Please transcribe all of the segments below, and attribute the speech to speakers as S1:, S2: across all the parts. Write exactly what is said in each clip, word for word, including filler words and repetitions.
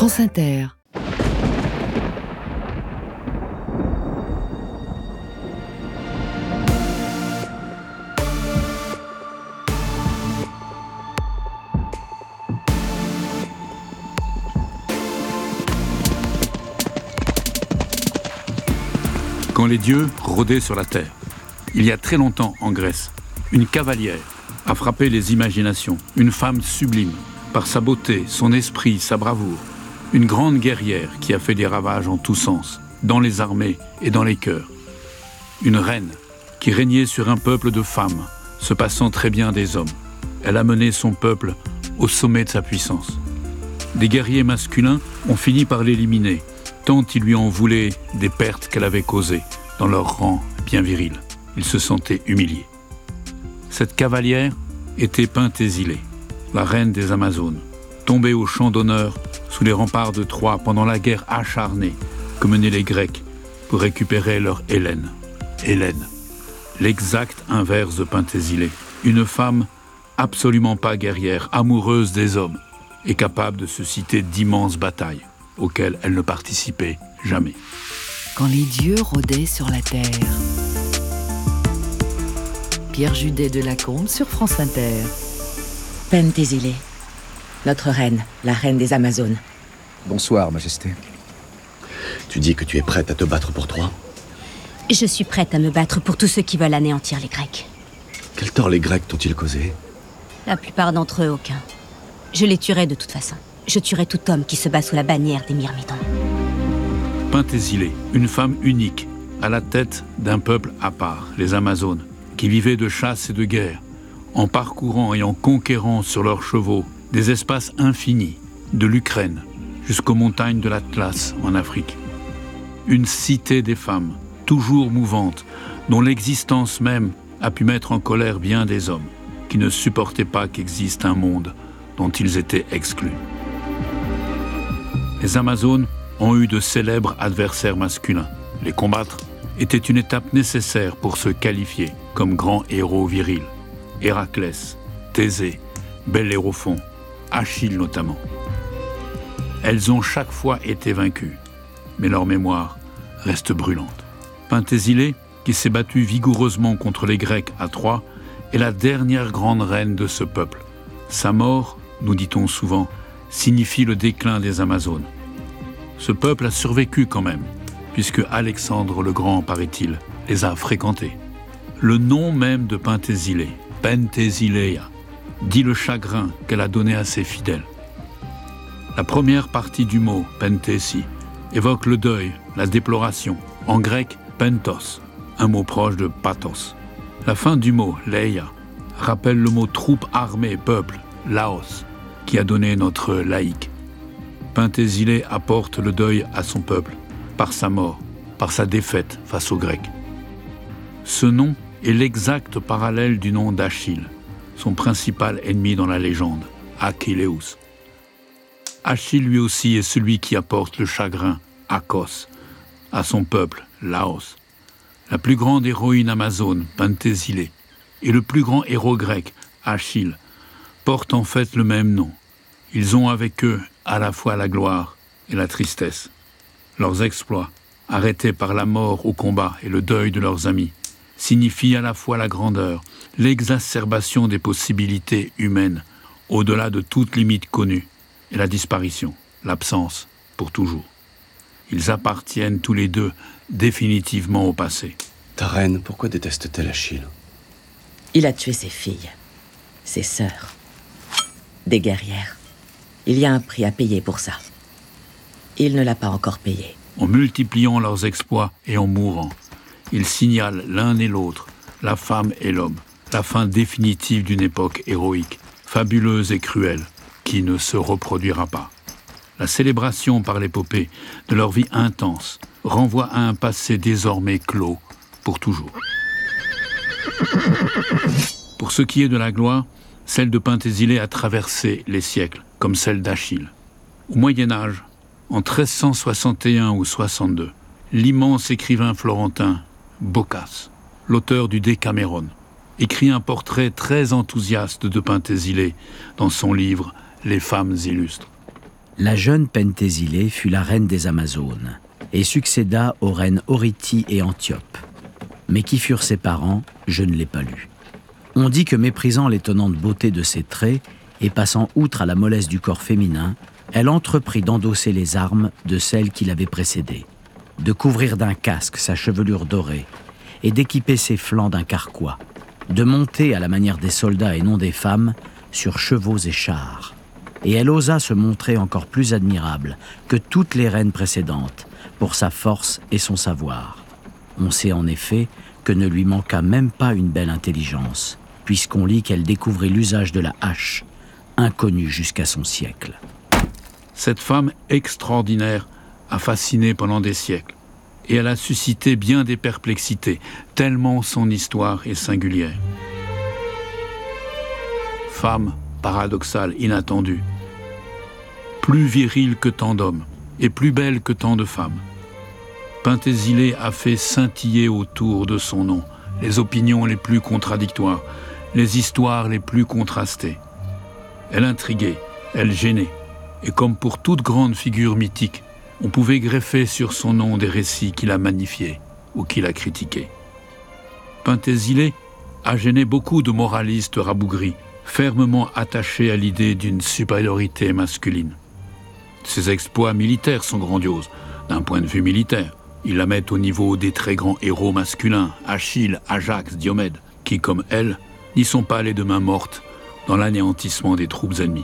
S1: France Inter.
S2: Quand les dieux rôdaient sur la terre, il y a très longtemps en Grèce, une cavalière a frappé les imaginations, une femme sublime, par sa beauté, son esprit, sa bravoure, une grande guerrière qui a fait des ravages en tous sens, dans les armées et dans les cœurs. Une reine qui régnait sur un peuple de femmes, se passant très bien des hommes. Elle a mené son peuple au sommet de sa puissance. Des guerriers masculins ont fini par l'éliminer, tant ils lui en voulaient des pertes qu'elle avait causées dans leur rang bien viril. Il se sentait humilié. Cette cavalière était Penthésile, la reine des Amazones, tombée au champ d'honneur sous les remparts de Troie pendant la guerre acharnée que menaient les Grecs pour récupérer leur Hélène. Hélène, l'exact inverse de Penthésile, une femme absolument pas guerrière, amoureuse des hommes et capable de susciter d'immenses batailles auxquelles elle ne participait jamais.
S1: Quand les dieux rôdaient sur la terre. Pierre Judet de Lacombe sur France Inter.
S3: Penthésile, notre reine, la reine des Amazones.
S4: Bonsoir, Majesté.
S5: Tu dis que tu es prête à te battre pour Troie ?
S6: Je suis prête à me battre pour tous ceux qui veulent anéantir les Grecs.
S5: Quel tort les Grecs t'ont-ils causé ?
S6: La plupart d'entre eux, aucun. Je les tuerai de toute façon. Je tuerai tout homme qui se bat sous la bannière des Myrmidons.
S2: Penthésile, une femme unique, à la tête d'un peuple à part, les Amazones, qui vivaient de chasse et de guerre, en parcourant et en conquérant sur leurs chevaux des espaces infinis, de l'Ukraine jusqu'aux montagnes de l'Atlas en Afrique. Une cité des femmes, toujours mouvante, dont l'existence même a pu mettre en colère bien des hommes, qui ne supportaient pas qu'existe un monde dont ils étaient exclus. Les Amazones ont eu de célèbres adversaires masculins. Les combattre était une étape nécessaire pour se qualifier comme grands héros virils. Héraclès, Thésée, Bellérophon, Achille notamment. Elles ont chaque fois été vaincues, mais leur mémoire reste brûlante. Penthésile, qui s'est battue vigoureusement contre les Grecs à Troie, est la dernière grande reine de ce peuple. Sa mort, nous dit-on souvent, signifie le déclin des Amazones. Ce peuple a survécu quand même, puisque Alexandre le Grand, paraît-il, les a fréquentés. Le nom même de Penthésile, Penthesileia, dit le chagrin qu'elle a donné à ses fidèles. La première partie du mot, penthesi, évoque le deuil, la déploration, en grec, pentos, un mot proche de pathos. La fin du mot, leia, rappelle le mot troupe armée, peuple, laos, qui a donné notre laïque. Penthésile apporte le deuil à son peuple, par sa mort, par sa défaite face aux Grecs. Ce nom est l'exact parallèle du nom d'Achille, son principal ennemi dans la légende, Achilleus. Achille lui aussi est celui qui apporte le chagrin, Akos, à son peuple, Laos. La plus grande héroïne amazone, Penthésile, et le plus grand héros grec, Achille, portent en fait le même nom. Ils ont avec eux à la fois la gloire et la tristesse. Leurs exploits, arrêtés par la mort au combat et le deuil de leurs amis, signifient à la fois la grandeur, l'exacerbation des possibilités humaines, au-delà de toute limite connue, et la disparition, l'absence, pour toujours. Ils appartiennent tous les deux définitivement au passé.
S5: Ta reine, pourquoi déteste-t-elle Achille ?
S3: Il a tué ses filles, ses sœurs, des guerrières. Il y a un prix à payer pour ça. Il ne l'a pas encore payé.
S2: En multipliant leurs exploits et en mourant, ils signalent l'un et l'autre, la femme et l'homme, la fin définitive d'une époque héroïque, fabuleuse et cruelle, qui ne se reproduira pas. La célébration par l'épopée de leur vie intense renvoie à un passé désormais clos pour toujours. Pour ce qui est de la gloire, celle de Penthésile a traversé les siècles, comme celle d'Achille. Au Moyen-Âge, en treize cent soixante et un ou soixante-deux, l'immense écrivain florentin Boccace, l'auteur du Décaméron, écrit un portrait très enthousiaste de Penthésile dans son livre « Les femmes illustres ».
S7: La jeune Penthésile fut la reine des Amazones et succéda aux reines Orithie et Antiope. Mais qui furent ses parents, je ne l'ai pas lu. On dit que méprisant l'étonnante beauté de ses traits et passant outre à la mollesse du corps féminin, elle entreprit d'endosser les armes de celle qui l'avait précédée, de couvrir d'un casque sa chevelure dorée et d'équiper ses flancs d'un carquois, de monter à la manière des soldats et non des femmes sur chevaux et chars. Et elle osa se montrer encore plus admirable que toutes les reines précédentes pour sa force et son savoir. On sait en effet que ne lui manqua même pas une belle intelligence, puisqu'on lit qu'elle découvrit l'usage de la hache, inconnu jusqu'à son siècle.
S2: Cette femme extraordinaire a fasciné pendant des siècles, et elle a suscité bien des perplexités, tellement son histoire est singulière. Femme paradoxale, inattendue, plus virile que tant d'hommes, et plus belle que tant de femmes. Penthésile a fait scintiller autour de son nom les opinions les plus contradictoires, les histoires les plus contrastées. Elle intriguait, elle gênait, et comme pour toute grande figure mythique, on pouvait greffer sur son nom des récits qui la magnifiaient ou qui la critiquaient. Penthésile a gêné beaucoup de moralistes rabougris, fermement attachés à l'idée d'une supériorité masculine. Ses exploits militaires sont grandioses, d'un point de vue militaire. Ils la mettent au niveau des très grands héros masculins, Achille, Ajax, Diomède, qui, comme elle, n'y sont pas les deux mains mortes dans l'anéantissement des troupes ennemies.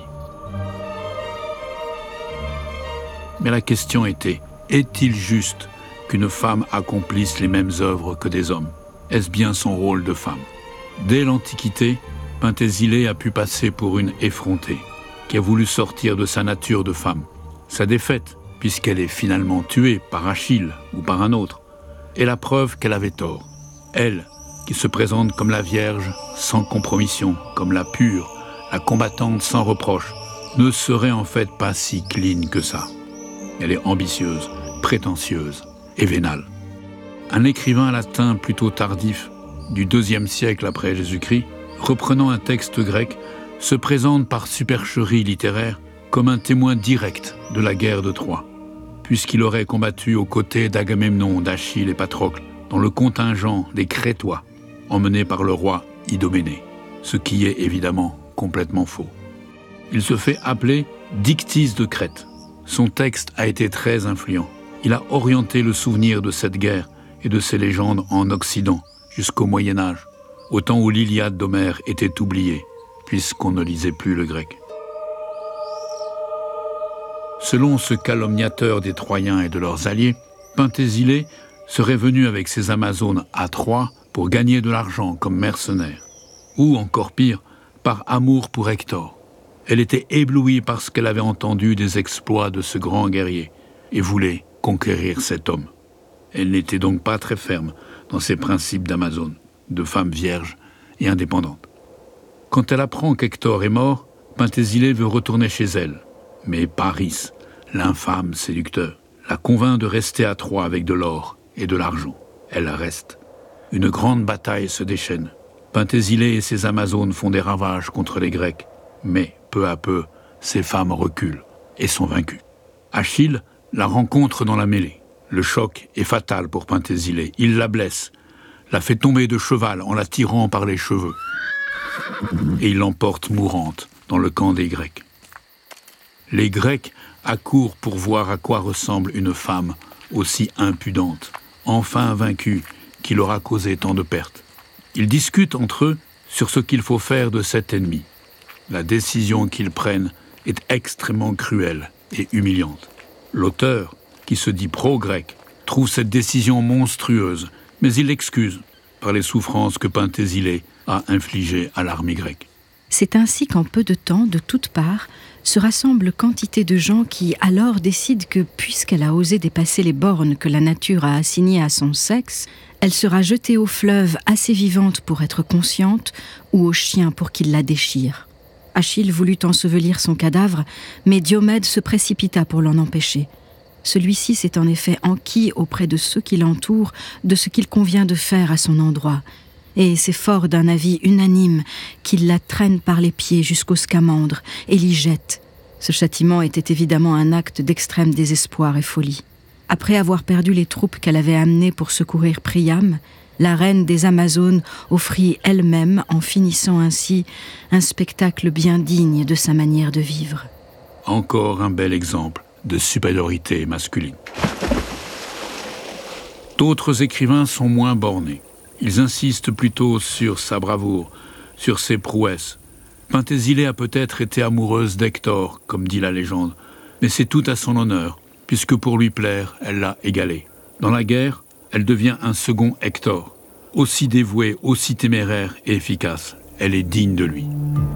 S2: Mais la question était, est-il juste qu'une femme accomplisse les mêmes œuvres que des hommes? Est-ce bien son rôle de femme? Dès l'Antiquité, Penthésile a pu passer pour une effrontée, qui a voulu sortir de sa nature de femme. Sa défaite, puisqu'elle est finalement tuée par Achille ou par un autre, est la preuve qu'elle avait tort. Elle, qui se présente comme la Vierge sans compromission, comme la pure, la combattante sans reproche, ne serait en fait pas si clean que ça. Elle est ambitieuse, prétentieuse et vénale. Un écrivain latin plutôt tardif, du deuxième siècle après Jésus-Christ, reprenant un texte grec, se présente par supercherie littéraire comme un témoin direct de la guerre de Troie, puisqu'il aurait combattu aux côtés d'Agamemnon, d'Achille et Patrocle dans le contingent des Crétois, emmenés par le roi Idoménée, ce qui est évidemment complètement faux. Il se fait appeler Dictys de Crète. Son texte a été très influent. Il a orienté le souvenir de cette guerre et de ses légendes en Occident jusqu'au Moyen-Âge, au temps où l'Iliade d'Homère était oubliée, puisqu'on ne lisait plus le grec. Selon ce calomniateur des Troyens et de leurs alliés, Penthésile serait venu avec ses Amazones à Troie pour gagner de l'argent comme mercenaire, ou encore pire, par amour pour Hector. Elle était éblouie par ce qu'elle avait entendu des exploits de ce grand guerrier et voulait conquérir cet homme. Elle n'était donc pas très ferme dans ses principes d'Amazone, de femme vierge et indépendante. Quand elle apprend qu'Hector est mort, Penthésile veut retourner chez elle. Mais Paris, l'infâme séducteur, la convainc de rester à Troie avec de l'or et de l'argent. Elle reste. Une grande bataille se déchaîne. Penthésile et ses Amazones font des ravages contre les Grecs. Mais, peu à peu, ces femmes reculent et sont vaincues. Achille la rencontre dans la mêlée. Le choc est fatal pour Penthésile. Il la blesse, la fait tomber de cheval en la tirant par les cheveux. Et il l'emporte mourante dans le camp des Grecs. Les Grecs accourent pour voir à quoi ressemble une femme aussi impudente, enfin vaincue, qui leur a causé tant de pertes. Ils discutent entre eux sur ce qu'il faut faire de cet ennemi. La décision qu'ils prennent est extrêmement cruelle et humiliante. L'auteur, qui se dit pro-grec, trouve cette décision monstrueuse, mais il l'excuse par les souffrances que Penthésile a infligées à l'armée grecque.
S8: C'est ainsi qu'en peu de temps, de toutes parts, se rassemblent quantité de gens qui alors décident que, puisqu'elle a osé dépasser les bornes que la nature a assignées à son sexe, elle sera jetée au fleuve assez vivante pour être consciente ou au chien pour qu'il la déchire. Achille voulut ensevelir son cadavre, mais Diomède se précipita pour l'en empêcher. Celui-ci s'est en effet enquis auprès de ceux qui l'entourent de ce qu'il convient de faire à son endroit, et c'est fort d'un avis unanime qu'il la traîne par les pieds jusqu'au scamandre et l'y jette, Ce châtiment était évidemment un acte d'extrême désespoir et folie. Après avoir perdu les troupes qu'elle avait amenées pour secourir Priam, la reine des Amazones offrit elle-même, en finissant ainsi, un spectacle bien digne de sa manière de vivre.
S2: Encore un bel exemple de supériorité masculine. D'autres écrivains sont moins bornés. Ils insistent plutôt sur sa bravoure, sur ses prouesses. Pentésilée a peut-être été amoureuse d'Hector, comme dit la légende, mais c'est tout à son honneur, puisque pour lui plaire, elle l'a égalé. Dans la guerre, elle devient un second Hector. Aussi dévouée, aussi téméraire et efficace, elle est digne de lui.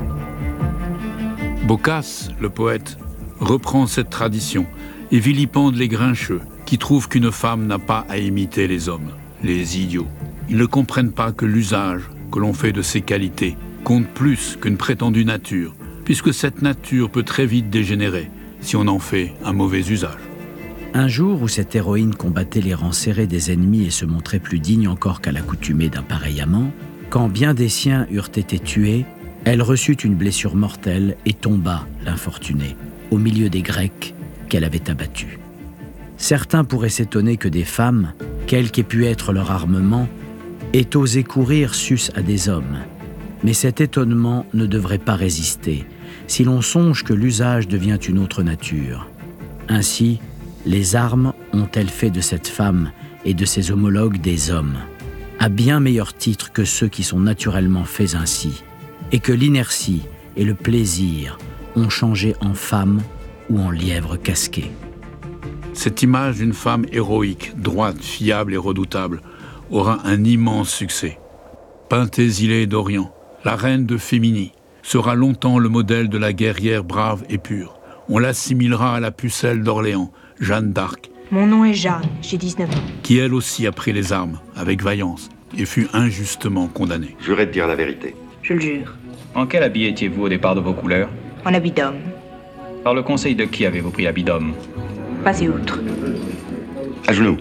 S2: Boccace, le poète, reprend cette tradition et vilipende les grincheux qui trouvent qu'une femme n'a pas à imiter les hommes, les idiots. Ils ne comprennent pas que l'usage que l'on fait de ces qualités compte plus qu'une prétendue nature, puisque cette nature peut très vite dégénérer si on en fait un mauvais usage.
S7: Un jour où cette héroïne combattait les rangs serrés des ennemis et se montrait plus digne encore qu'à l'accoutumée d'un pareil amant, quand bien des siens eurent été tués, elle reçut une blessure mortelle et tomba, l'infortunée, au milieu des Grecs qu'elle avait abattus. Certains pourraient s'étonner que des femmes, quel qu'ait pu être leur armement, aient osé courir sus à des hommes. Mais cet étonnement ne devrait pas résister, si l'on songe que l'usage devient une autre nature. Ainsi, les armes ont-elles fait de cette femme et de ses homologues des hommes, à bien meilleur titre que ceux qui sont naturellement faits ainsi, et que l'inertie et le plaisir ont changé en femme ou en lièvre casqué.
S2: Cette image d'une femme héroïque, droite, fiable et redoutable aura un immense succès. Pentésilée d'Orient, la reine de Féminie, sera longtemps le modèle de la guerrière brave et pure. On l'assimilera à la pucelle d'Orléans, Jeanne d'Arc.
S9: Mon nom est Jeanne, j'ai dix-neuf ans.
S2: Qui elle aussi a pris les armes, avec vaillance, et fut injustement condamnée.
S5: Jurez de dire la vérité.
S9: Je le jure.
S10: En quel habit étiez-vous au départ de vos couleurs?
S9: En habit d'homme.
S10: Par le conseil de qui avez-vous pris l'habit d'homme?
S9: Passez outre.
S5: À genoux.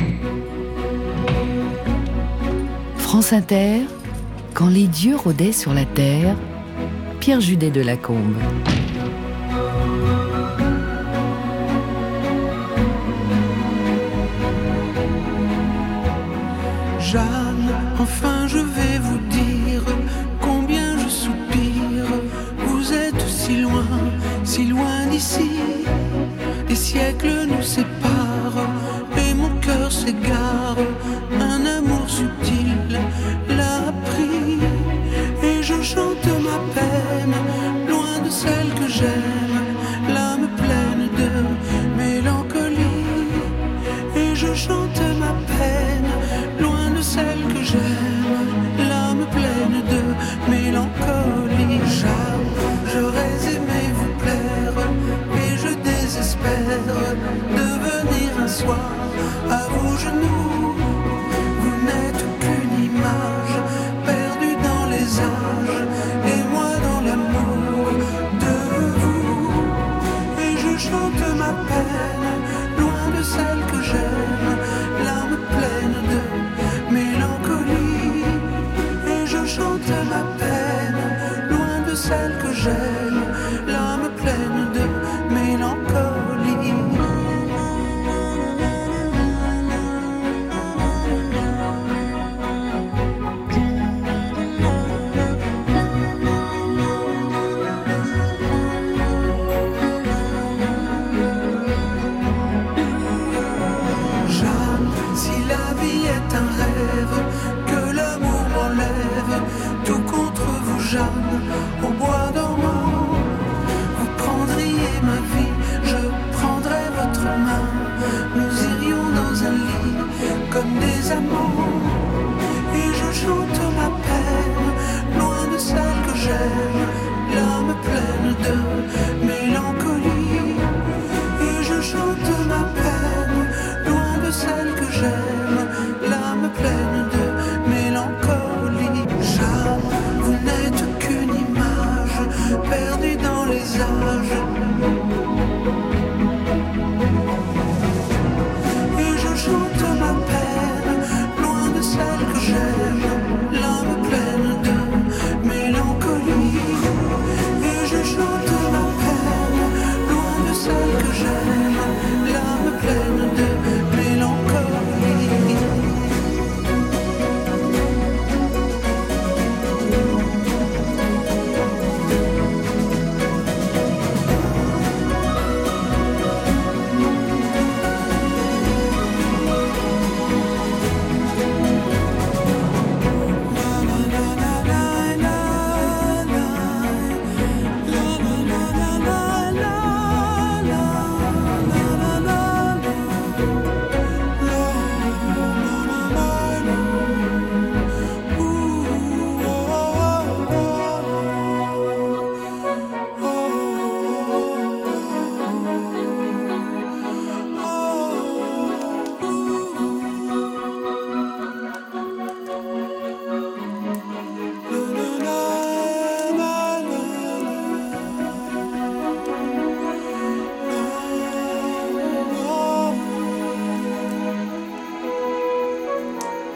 S1: France Inter, quand les dieux rôdaient sur la terre, Pierre Judet de Lacombe.
S11: Jeanne, enfin je vais vous dire combien je soupire. Vous êtes si loin, si loin d'ici. Des siècles nous séparent et mon cœur s'égare. Un amour subtil l'a pris et je chante ma peine, loin de celle que j'aime, l'âme pleine de mélancolie. Et je chante ma peine, loin de celle que j'aime, l'âme pleine de mélancolie. Jeanne, j'aurais aimé vous plaire, et je désespère de venir un soir à vos genoux. Vous n'êtes qu'une image perdue dans les âges, et moi dans l'amour de vous. Et je chante ma peine, loin de celle que j'aime, l'âme pleine de mélancolie. Et je chante ma peine, loin de celle que j'aime, l'âme pleine de mélancolie.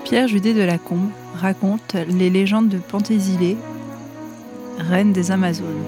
S12: Pierre Judet de Lacombe raconte les légendes de Pentésilée, reine des Amazones.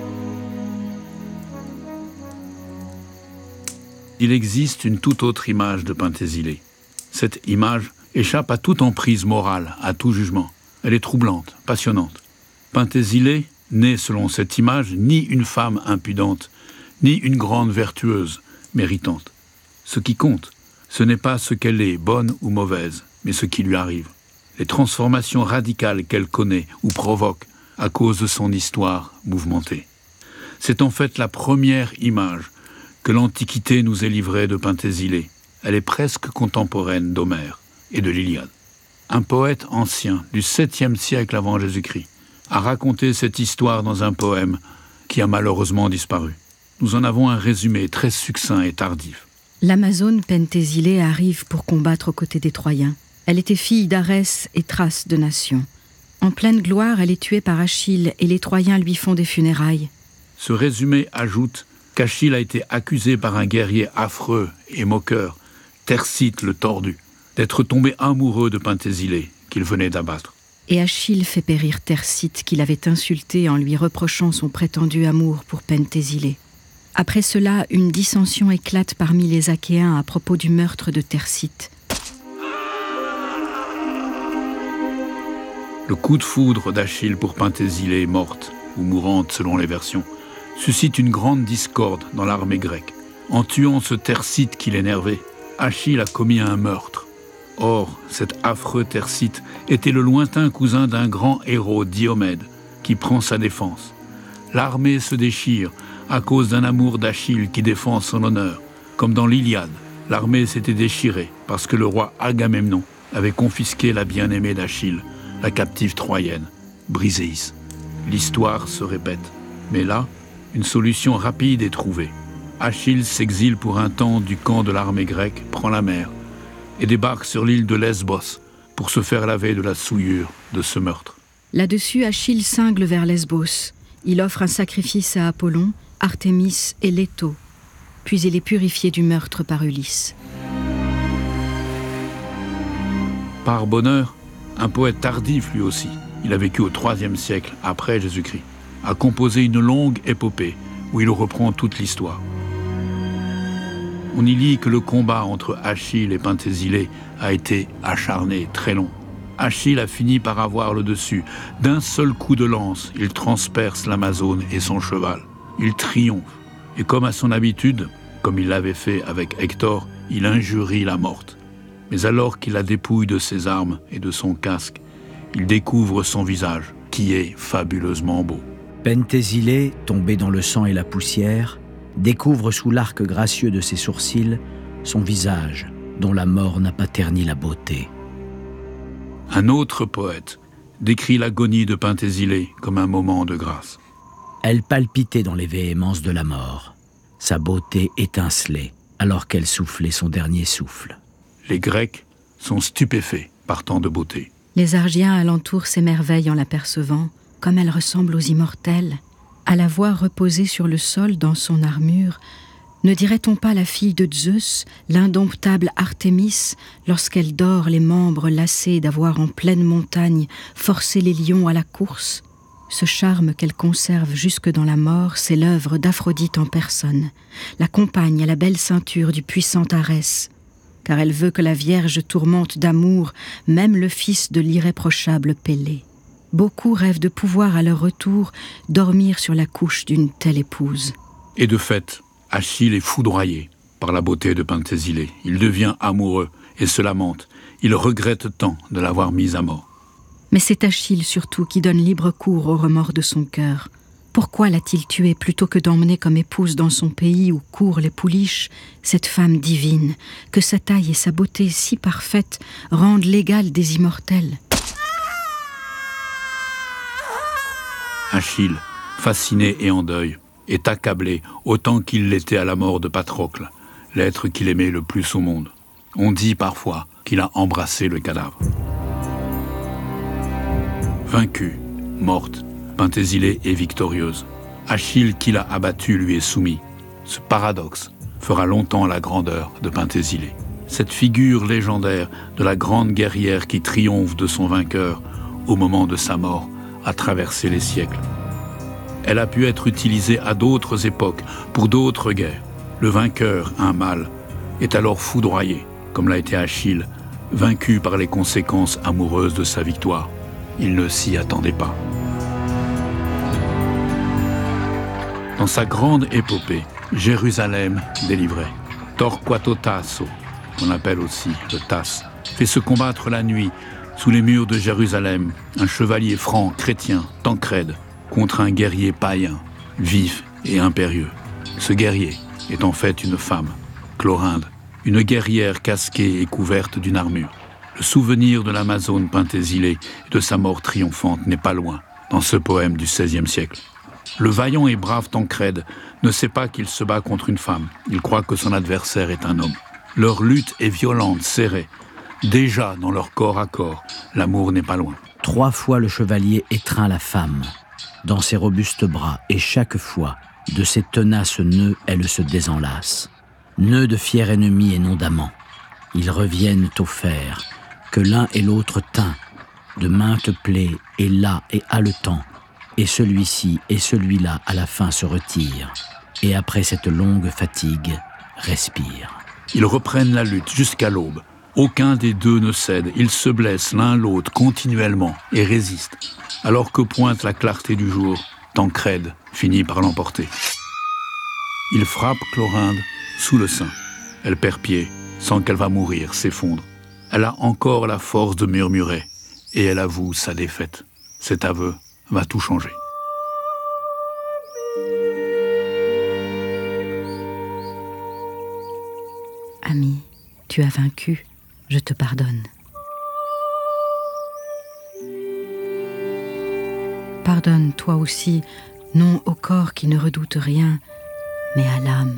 S2: Il existe une toute autre image de Pentésilée. Cette image échappe à toute emprise morale, à tout jugement. Elle est troublante, passionnante. Pentésilée n'est, selon cette image, ni une femme impudente, ni une grande vertueuse méritante. Ce qui compte, ce n'est pas ce qu'elle est, bonne ou mauvaise, mais ce qui lui arrive. Les transformations radicales qu'elle connaît ou provoque à cause de son histoire mouvementée. C'est en fait la première image que l'Antiquité nous ait livrée de Pentésilée. Elle est presque contemporaine d'Homère et de l'Iliade. Un poète ancien du septième siècle avant Jésus-Christ a raconté cette histoire dans un poème qui a malheureusement disparu. Nous en avons un résumé très succinct et tardif.
S8: L'Amazone Pentésilée arrive pour combattre aux côtés des Troyens. Elle était fille d'Arès et Thrace de nation. En pleine gloire, elle est tuée par Achille et les Troyens lui font des funérailles.
S2: Ce résumé ajoute qu'Achille a été accusé par un guerrier affreux et moqueur, Thersites le tordu, d'être tombé amoureux de Pentésilée qu'il venait d'abattre.
S8: Et Achille fait périr Thersites qu'il avait insulté en lui reprochant son prétendu amour pour Pentésilée. Après cela, une dissension éclate parmi les Achéens à propos du meurtre de Thersites.
S2: Le coup de foudre d'Achille pour Pentésilée, morte ou mourante selon les versions, suscite une grande discorde dans l'armée grecque. En tuant ce Thersites qui l'énervait, Achille a commis un meurtre. Or, cet affreux Thersites était le lointain cousin d'un grand héros, Diomède, qui prend sa défense. L'armée se déchire à cause d'un amour d'Achille qui défend son honneur. Comme dans l'Iliade, l'armée s'était déchirée parce que le roi Agamemnon avait confisqué la bien-aimée d'Achille, la captive troyenne, Briséis. L'histoire se répète. Mais là, une solution rapide est trouvée. Achille s'exile pour un temps du camp de l'armée grecque, prend la mer et débarque sur l'île de Lesbos pour se faire laver de la souillure de ce meurtre.
S8: Là-dessus, Achille cingle vers Lesbos. Il offre un sacrifice à Apollon, Artémis et Leto. Puis il est purifié du meurtre par Ulysse.
S2: Par bonheur, un poète tardif lui aussi, il a vécu au troisième siècle après Jésus-Christ, a composé une longue épopée où il reprend toute l'histoire. On y lit que le combat entre Achille et Pentésilée a été acharné, très long. Achille a fini par avoir le dessus. D'un seul coup de lance, il transperce l'Amazone et son cheval. Il triomphe. Et comme à son habitude, comme il l'avait fait avec Hector, il injurie la morte. Mais alors qu'il la dépouille de ses armes et de son casque, il découvre son visage, qui est fabuleusement beau.
S7: Pentésilée, tombée dans le sang et la poussière, découvre sous l'arc gracieux de ses sourcils son visage, dont la mort n'a pas terni la beauté.
S2: Un autre poète décrit l'agonie de Pentésilée comme un moment de grâce.
S7: Elle palpitait dans les véhémences de la mort. Sa beauté étincelait alors qu'elle soufflait son dernier souffle.
S2: Les Grecs sont stupéfaits par tant de beauté.
S8: Les Argiens alentour s'émerveillent en l'apercevant, comme elle ressemble aux immortels. À la voir reposer sur le sol dans son armure, ne dirait-on pas la fille de Zeus, l'indomptable Artémis, lorsqu'elle dort les membres lassés d'avoir en pleine montagne forcé les lions à la course? Ce charme qu'elle conserve jusque dans la mort, c'est l'œuvre d'Aphrodite en personne, la compagne à la belle ceinture du puissant Arès, car elle veut que la Vierge tourmente d'amour même le fils de l'irréprochable Pélée. Beaucoup rêvent de pouvoir à leur retour dormir sur la couche d'une telle épouse.
S2: Et de fait, Achille est foudroyé par la beauté de Pentésilée. Il devient amoureux et se lamente. Il regrette tant de l'avoir mise à mort.
S8: Mais c'est Achille surtout qui donne libre cours aux remords de son cœur. Pourquoi l'a-t-il tuée plutôt que d'emmener comme épouse dans son pays où courent les pouliches cette femme divine, que sa taille et sa beauté si parfaites rendent l'égale des immortels?
S2: Achille, fasciné et en deuil, est accablé autant qu'il l'était à la mort de Patrocle, l'être qu'il aimait le plus au monde. On dit parfois qu'il a embrassé le cadavre. Vaincue, morte, Pentésilée est victorieuse. Achille qui l'a abattue lui est soumis. Ce paradoxe fera longtemps la grandeur de Pentésilée. cette figure légendaire de la grande guerrière qui triomphe de son vainqueur au moment de sa mort, a traversé les siècles. Elle a pu être utilisée à d'autres époques, pour d'autres guerres. Le vainqueur, un mâle, est alors foudroyé, comme l'a été Achille, vaincu par les conséquences amoureuses de sa victoire. Il ne s'y attendait pas. Dans sa grande épopée, Jérusalem délivrée, Torquato Tasso, qu'on appelle aussi le Tasse, fait se combattre la nuit, sous les murs de Jérusalem, un chevalier franc, chrétien, Tancrède, contre un guerrier païen, vif et impérieux. Ce guerrier est en fait une femme, Clorinde, une guerrière casquée et couverte d'une armure. Le souvenir de l'Amazone Pentésilée et de sa mort triomphante n'est pas loin, dans ce poème du seizième siècle. Le vaillant et brave Tancrède ne sait pas qu'il se bat contre une femme. Il croit que son adversaire est un homme. Leur lutte est violente, serrée. Déjà dans leur corps à corps, l'amour n'est pas loin.
S7: Trois fois le chevalier étreint la femme dans ses robustes bras, et chaque fois, de ses tenaces nœuds, elle se désenlace. Nœuds de fier ennemi et non d'amant. Ils reviennent au fer, que l'un et l'autre tint, de maintes plaies, et là et haletant, et celui-ci et celui-là à la fin se retirent, et après cette longue fatigue, respirent.
S2: Ils reprennent la lutte jusqu'à l'aube. Aucun des deux ne cède, ils se blessent l'un l'autre continuellement et résistent. Alors que pointe la clarté du jour, Tancrède finit par l'emporter. Il frappe Clorinde sous le sein. Elle perd pied, sent qu'elle va mourir, s'effondre. Elle a encore la force de murmurer, et elle avoue sa défaite. Cet aveu va tout changer.
S8: Ami, tu as vaincu, je te pardonne. Pardonne toi aussi, non au corps qui ne redoute rien, mais à l'âme.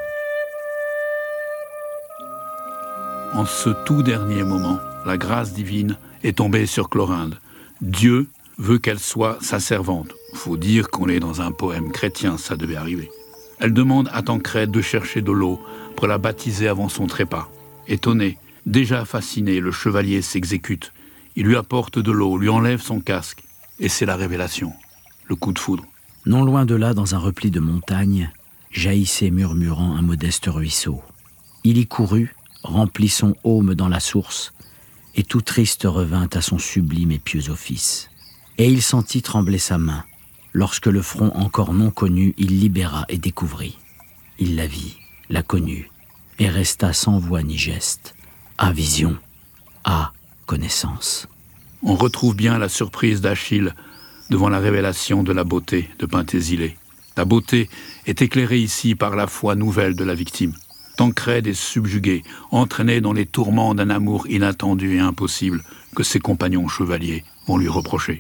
S2: En ce tout dernier moment, la grâce divine est tombée sur Clorinde. Dieu veut qu'elle soit sa servante. Faut dire qu'on est dans un poème chrétien, ça devait arriver. Elle demande à Tancrède de chercher de l'eau pour la baptiser avant son trépas. Étonné, déjà fasciné, le chevalier s'exécute. Il lui apporte de l'eau, lui enlève son casque. Et c'est la révélation, le coup de foudre.
S7: Non loin de là, dans un repli de montagne, jaillissait murmurant un modeste ruisseau. Il y courut, remplit son aume dans la source, et tout triste revint à son sublime et pieux office. Et il sentit trembler sa main, lorsque le front encore non connu, il libéra et découvrit. Il la vit, la connut, et resta sans voix ni geste, à vision, à connaissance.
S2: On retrouve bien la surprise d'Achille devant la révélation de la beauté de Pentésilée. La beauté est éclairée ici par la foi nouvelle de la victime. Tancrède est subjugué, entraîné dans les tourments d'un amour inattendu et impossible que ses compagnons chevaliers vont lui reprocher.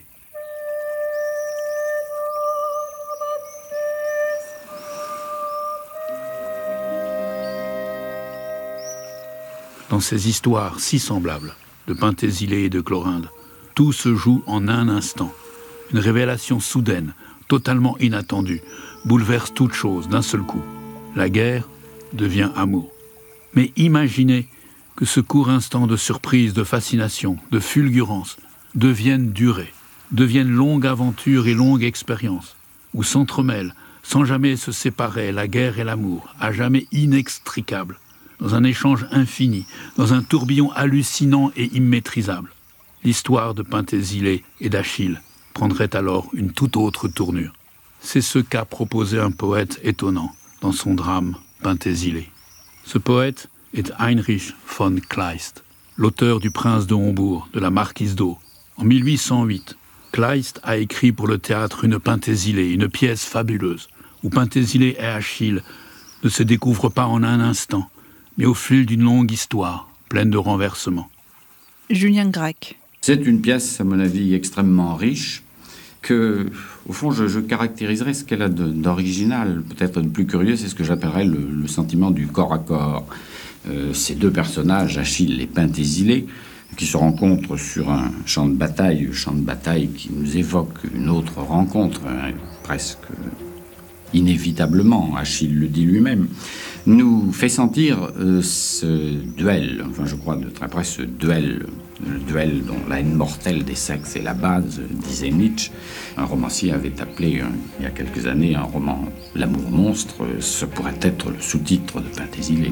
S2: Dans ces histoires si semblables de Pentésilée et de Clorinde, tout se joue en un instant. Une révélation soudaine, totalement inattendue, bouleverse toute chose d'un seul coup. La guerre devient amour. Mais imaginez que ce court instant de surprise, de fascination, de fulgurance devienne durée, devienne longue aventure et longue expérience, où s'entremêlent, sans jamais se séparer, la guerre et l'amour, à jamais inextricables, dans un échange infini, dans un tourbillon hallucinant et immaîtrisable. L'histoire de Pentésilée et d'Achille prendrait alors une toute autre tournure. C'est ce qu'a proposé un poète étonnant dans son drame Pentésilée. Ce poète est Heinrich von Kleist, l'auteur du Prince de Hombourg, de la Marquise d'O. En mille huit cent huit, Kleist a écrit pour le théâtre une Pentésilée, une pièce fabuleuse, où Pentésilée et Achille ne se découvrent pas en un instant, mais au fil d'une longue histoire, pleine de renversements.
S12: Julien Gracq.
S13: C'est une pièce, à mon avis, extrêmement riche, que, au fond, je, je caractériserais ce qu'elle a de, d'original, peut-être de plus curieux, c'est ce que j'appellerais le, le sentiment du corps à corps. Euh, ces deux personnages, Achille et Pentésilée, qui se rencontrent sur un champ de bataille, un champ de bataille qui nous évoque une autre rencontre, hein, presque inévitablement, Achille le dit lui-même, nous fait sentir euh, ce duel, enfin je crois de très près ce duel, le duel dont la haine mortelle des sexes est la base, disait Nietzsche. Un romancier avait appelé, euh, il y a quelques années, un roman « L'amour monstre », ce pourrait être le sous-titre de Penthesilée.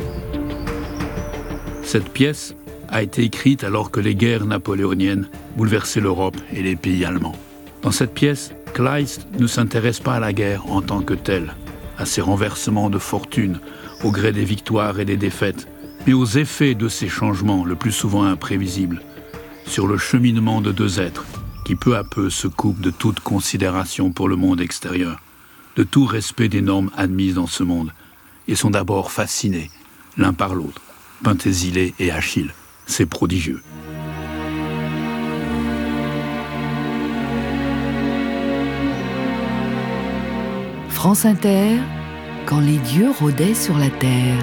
S2: Cette pièce a été écrite alors que les guerres napoléoniennes bouleversaient l'Europe et les pays allemands. Dans cette pièce, Kleist ne s'intéresse pas à la guerre en tant que telle, à ses renversements de fortune, au gré des victoires et des défaites, mais aux effets de ces changements, le plus souvent imprévisibles, sur le cheminement de deux êtres qui peu à peu se coupent de toute considération pour le monde extérieur, de tout respect des normes admises dans ce monde, et sont d'abord fascinés l'un par l'autre. Penthesilée et Achille, c'est prodigieux.
S1: France Inter, quand les dieux rôdaient sur la terre.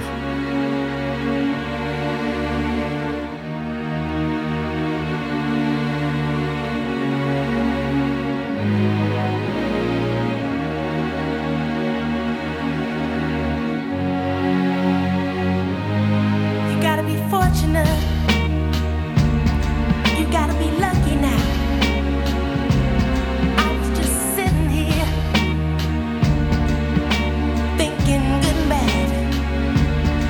S14: Thinking good and bad.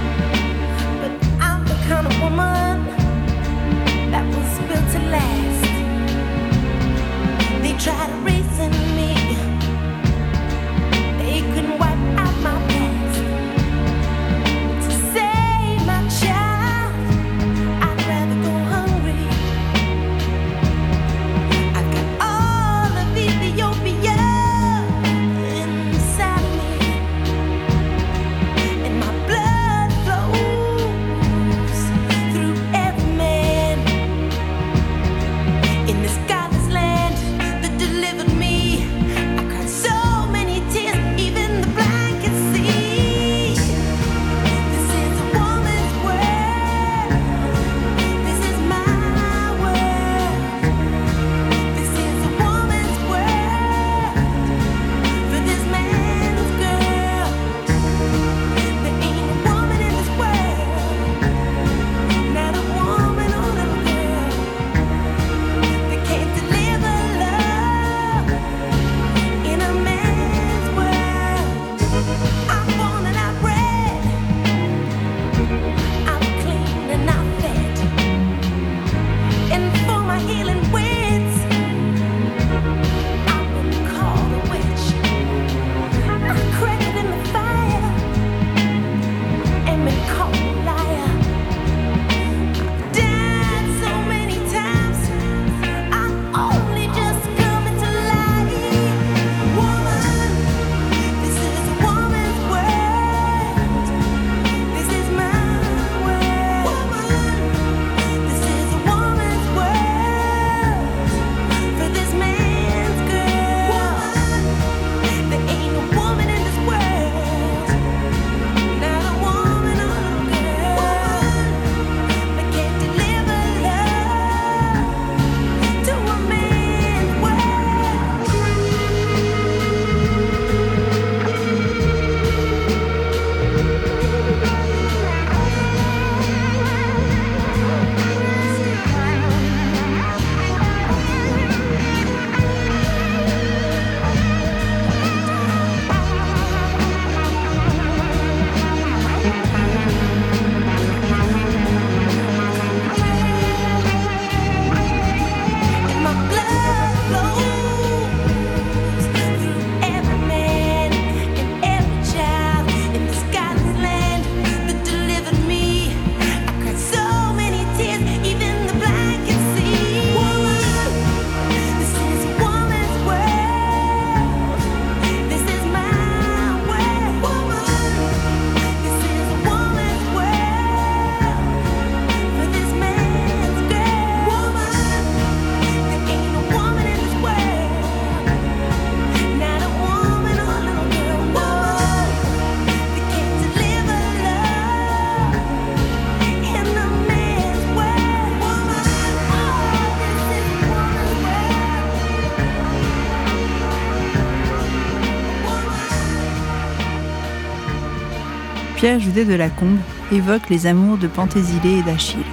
S12: Pierre-Judet de Lacombe évoque les amours de Penthésile et d'Achille.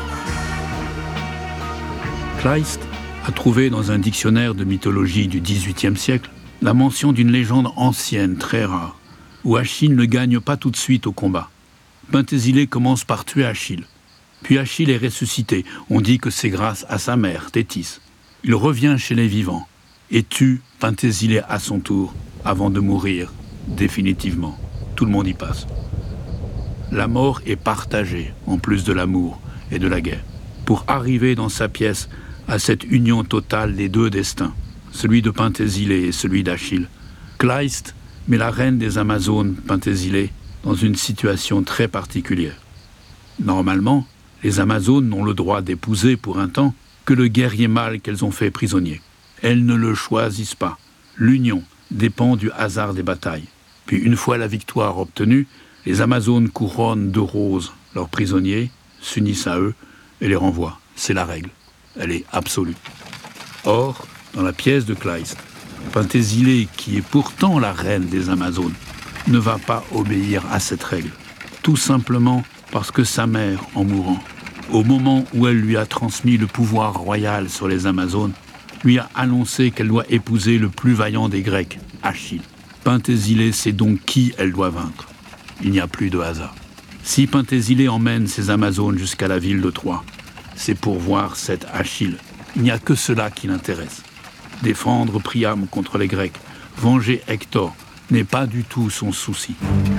S2: Kleist a trouvé dans un dictionnaire de mythologie du dix-huitième siècle la mention d'une légende ancienne très rare, où Achille ne gagne pas tout de suite au combat. Penthésile commence par tuer Achille. Puis Achille est ressuscité. On dit que c'est grâce à sa mère, Thétis. Il revient chez les vivants et tue Penthésile à son tour avant de mourir définitivement. Tout le monde y passe. La mort est partagée, en plus de l'amour et de la guerre, pour arriver dans sa pièce à cette union totale des deux destins, celui de Penthésile et celui d'Achille. Kleist met la reine des Amazones, Penthésile, dans une situation très particulière. Normalement, les Amazones n'ont le droit d'épouser pour un temps que le guerrier mâle qu'elles ont fait prisonnier. Elles ne le choisissent pas. L'union dépend du hasard des batailles. Puis une fois la victoire obtenue, les Amazones couronnent de roses leurs prisonniers, s'unissent à eux et les renvoient. C'est la règle. Elle est absolue. Or, dans la pièce de Kleist, Penthésile, qui est pourtant la reine des Amazones, ne va pas obéir à cette règle. Tout simplement parce que sa mère, en mourant, au moment où elle lui a transmis le pouvoir royal sur les Amazones, lui a annoncé qu'elle doit épouser le plus vaillant des Grecs, Achille. Penthésile sait donc qui elle doit vaincre. Il n'y a plus de hasard. Si Penthésile emmène ses Amazones jusqu'à la ville de Troie, c'est pour voir cet Achille. Il n'y a que cela qui l'intéresse. Défendre Priam contre les Grecs, venger Hector, n'est pas du tout son souci.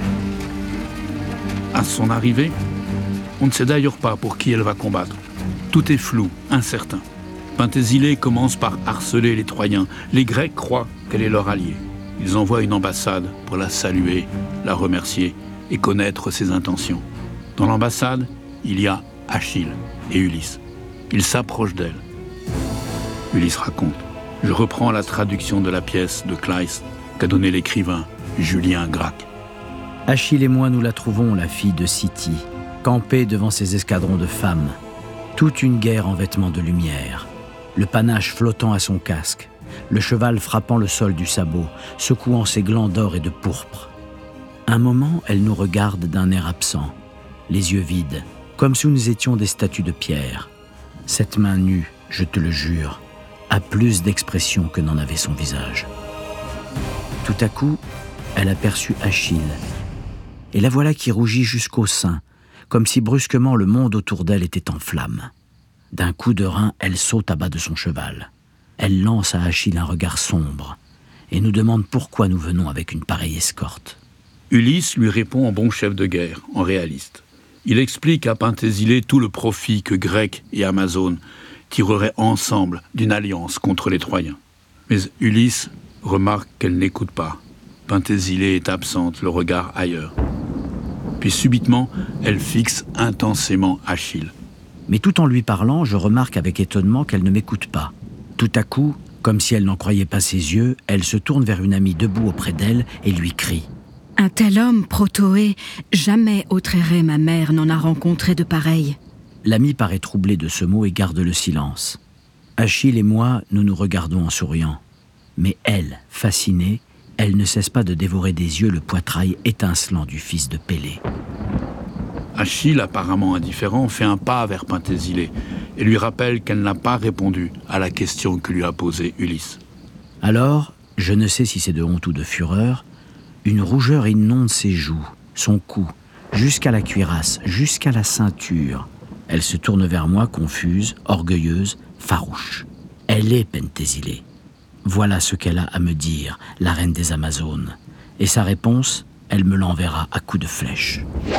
S2: À son arrivée, on ne sait d'ailleurs pas pour qui elle va combattre. Tout est flou, incertain. Penthésile commence par harceler les Troyens. Les Grecs croient qu'elle est leur alliée. Ils envoient une ambassade pour la saluer, la remercier et connaître ses intentions. Dans l'ambassade, il y a Achille et Ulysse. Ils s'approchent d'elle. Ulysse raconte. Je reprends la traduction de la pièce de Kleist qu'a donnée l'écrivain Julien Gracq.
S7: Achille et moi, nous la trouvons, la fille de Cythie, campée devant ses escadrons de femmes. Toute une guerre en vêtements de lumière. Le panache flottant à son casque. Le cheval frappant le sol du sabot, secouant ses glands d'or et de pourpre. Un moment, elle nous regarde d'un air absent, les yeux vides, comme si nous étions des statues de pierre. Cette main nue, je te le jure, a plus d'expression que n'en avait son visage. Tout à coup, elle aperçut Achille, et la voilà qui rougit jusqu'au sein, comme si brusquement le monde autour d'elle était en flammes. D'un coup de rein, elle saute à bas de son cheval. Elle lance à Achille un regard sombre, et nous demande pourquoi nous venons avec une pareille escorte.
S2: Ulysse lui répond en bon chef de guerre, en réaliste. Il explique à Penthésile tout le profit que Grecs et Amazones tireraient ensemble d'une alliance contre les Troyens. Mais Ulysse remarque qu'elle n'écoute pas. Penthésile est absente, le regard ailleurs. Puis subitement, elle fixe intensément Achille.
S7: Mais tout en lui parlant, je remarque avec étonnement qu'elle ne m'écoute pas. Tout à coup, comme si elle n'en croyait pas ses yeux, elle se tourne vers une amie debout auprès d'elle et lui crie.
S8: « Un tel homme, Protoé, jamais Autréré, ma mère, n'en a rencontré de pareil. »
S7: L'amie paraît troublée de ce mot et garde le silence. Achille et moi, nous nous regardons en souriant. Mais elle, fascinée, elle ne cesse pas de dévorer des yeux le poitrail étincelant du fils de Pélée.
S2: Achille, apparemment indifférent, fait un pas vers Penthésile et lui rappelle qu'elle n'a pas répondu à la question que lui a posée Ulysse.
S7: Alors, je ne sais si c'est de honte ou de fureur, une rougeur inonde ses joues, son cou, jusqu'à la cuirasse, jusqu'à la ceinture. Elle se tourne vers moi, confuse, orgueilleuse, farouche. Elle est Penthésile. Voilà ce qu'elle a à me dire, la reine des Amazones. Et sa réponse, elle me l'enverra à coups de flèche.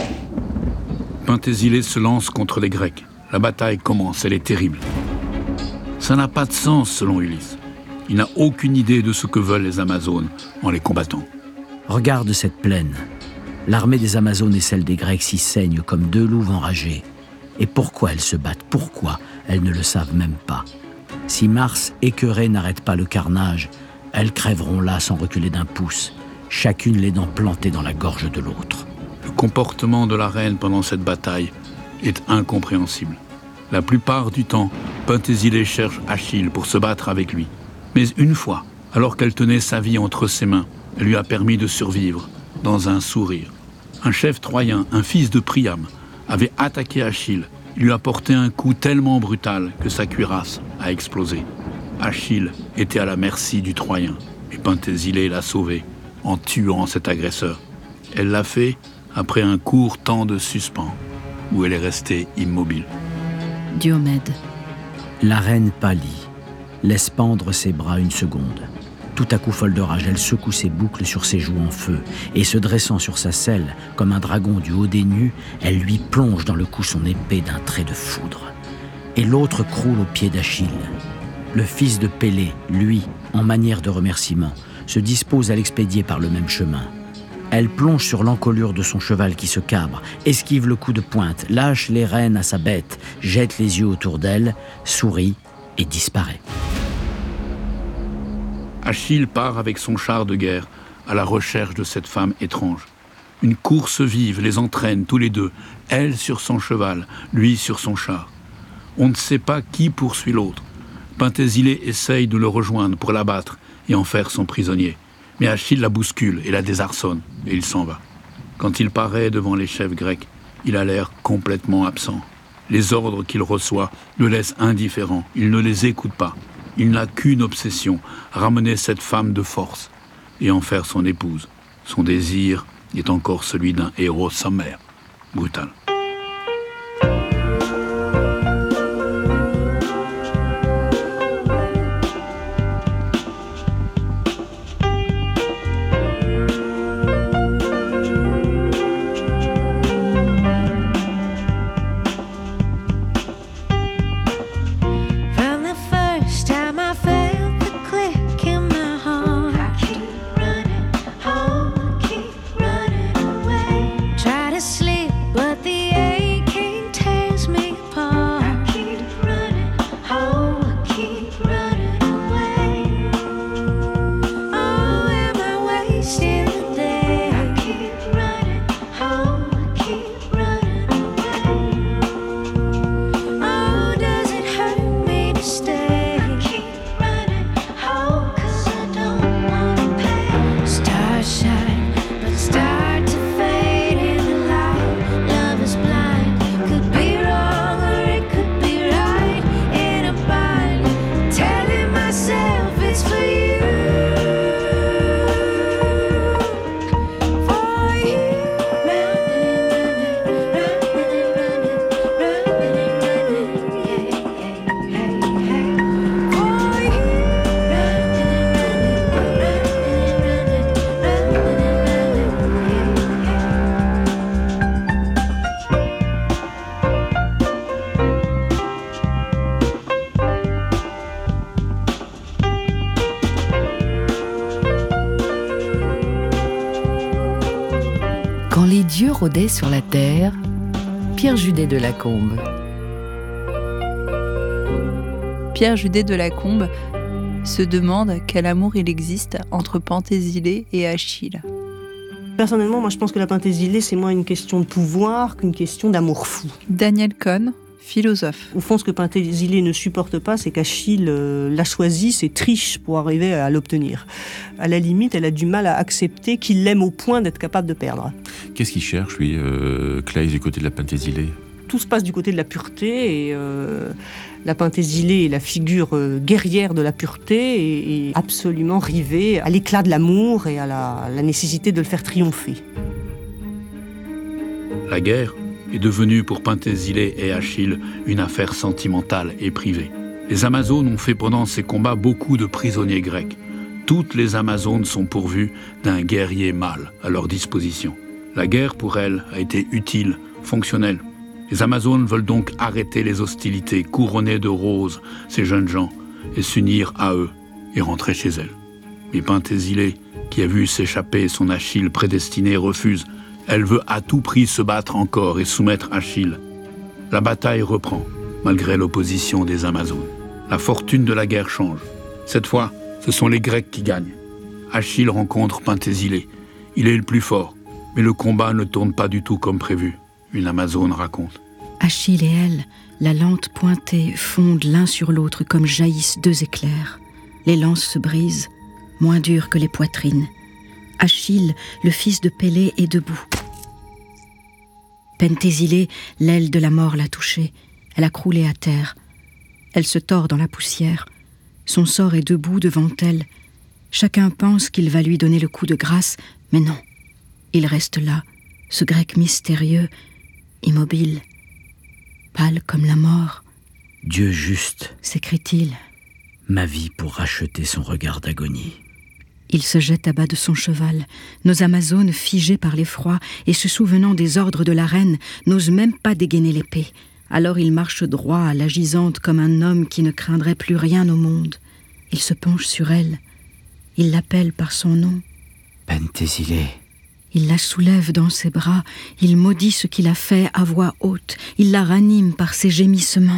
S2: Penthésile se lance contre les Grecs. La bataille commence, elle est terrible. Ça n'a pas de sens selon Ulysse. Il n'a aucune idée de ce que veulent les Amazones en les combattant.
S7: Regarde cette plaine. L'armée des Amazones et celle des Grecs s'y saignent comme deux loups enragés. Et pourquoi elles se battent? Pourquoi? Elles ne le savent même pas. Si Mars, écœurée, n'arrête pas le carnage, elles crèveront là sans reculer d'un pouce, chacune les dents plantées dans la gorge de l'autre.
S2: Le comportement de la reine pendant cette bataille est incompréhensible. La plupart du temps, Penthésile cherche Achille pour se battre avec lui. Mais une fois, alors qu'elle tenait sa vie entre ses mains, elle lui a permis de survivre dans un sourire. Un chef troyen, un fils de Priam, avait attaqué Achille. Il lui a porté un coup tellement brutal que sa cuirasse a explosé. Achille était à la merci du Troyen, mais Penthésile l'a sauvé en tuant cet agresseur. Elle l'a fait après un court temps de suspens, où elle est restée immobile.
S8: Diomède.
S7: La reine pâlit, laisse pendre ses bras une seconde. Tout à coup folle de rage, elle secoue ses boucles sur ses joues en feu, et se dressant sur sa selle, comme un dragon du haut des nues, elle lui plonge dans le cou son épée d'un trait de foudre. Et l'autre croule aux pieds d'Achille. Le fils de Pélée, lui, en manière de remerciement, se dispose à l'expédier par le même chemin. Elle plonge sur l'encolure de son cheval qui se cabre, esquive le coup de pointe, lâche les rênes à sa bête, jette les yeux autour d'elle, sourit et disparaît.
S2: Achille part avec son char de guerre à la recherche de cette femme étrange. Une course vive les entraîne tous les deux, elle sur son cheval, lui sur son char. On ne sait pas qui poursuit l'autre. Penthésile essaye de le rejoindre pour l'abattre et en faire son prisonnier. Mais Achille la bouscule et la désarçonne, et il s'en va. Quand il paraît devant les chefs grecs, il a l'air complètement absent. Les ordres qu'il reçoit le laissent indifférent, il ne les écoute pas. Il n'a qu'une obsession, ramener cette femme de force et en faire son épouse. Son désir est encore celui d'un héros sommaire, brutal.
S1: Quand les dieux rôdaient sur la terre, Pierre Judet de Lacombe.
S12: Pierre Judet de Lacombe se demande quel amour il existe entre Penthésile et Achille.
S14: Personnellement, moi je pense que la Penthésile, c'est moins une question de pouvoir qu'une question d'amour fou.
S12: Daniel Cohn, philosophe.
S14: Au fond, ce que Penthésile ne supporte pas, c'est qu'Achille euh, l'a choisi, c'est triche pour arriver à l'obtenir. À la limite, elle a du mal à accepter qu'il l'aime au point d'être capable de perdre.
S5: Qu'est-ce qu'il cherche, lui, euh, Claes, du côté de la Penthésile ?
S14: Tout se passe du côté de la pureté et euh, la Penthésile est la figure euh, guerrière de la pureté et, et absolument rivée à l'éclat de l'amour et à la, la nécessité de le faire triompher.
S2: La guerre est devenue pour Penthésile et Achille une affaire sentimentale et privée. Les Amazones ont fait pendant ces combats beaucoup de prisonniers grecs. Toutes les Amazones sont pourvues d'un guerrier mâle à leur disposition. La guerre pour elles a été utile, fonctionnelle. Les Amazones veulent donc arrêter les hostilités, couronner de roses ces jeunes gens et s'unir à eux et rentrer chez elles. Mais Penthésile, qui a vu s'échapper son Achille prédestiné, refuse. Elle veut à tout prix se battre encore et soumettre Achille. La bataille reprend, malgré l'opposition des Amazones. La fortune de la guerre change. Cette fois, ce sont les Grecs qui gagnent. Achille rencontre Penthésile. Il est le plus fort, mais le combat ne tourne pas du tout comme prévu. Une Amazone raconte.
S8: Achille et elle, la lance pointée, fondent l'un sur l'autre comme jaillissent deux éclairs. Les lances se brisent, moins dures que les poitrines. Achille, le fils de Pélée, est debout. Pentésilée, l'aile de la mort l'a touchée. Elle a croulé à terre. Elle se tord dans la poussière. Son sort est debout devant elle. Chacun pense qu'il va lui donner le coup de grâce, mais non. Il reste là, ce grec mystérieux, immobile, pâle comme la mort.
S7: Dieu juste,
S8: s'écrie-t-il.
S7: Ma vie pour racheter son regard d'agonie.
S8: Il se jette à bas de son cheval. Nos Amazones, figées par l'effroi et se souvenant des ordres de la reine, n'osent même pas dégainer l'épée. Alors il marche droit à la gisante comme un homme qui ne craindrait plus rien au monde. Il se penche sur elle. Il l'appelle par son nom.
S7: Pentésilée.
S8: Il la soulève dans ses bras. Il maudit ce qu'il a fait à voix haute. Il la ranime par ses gémissements.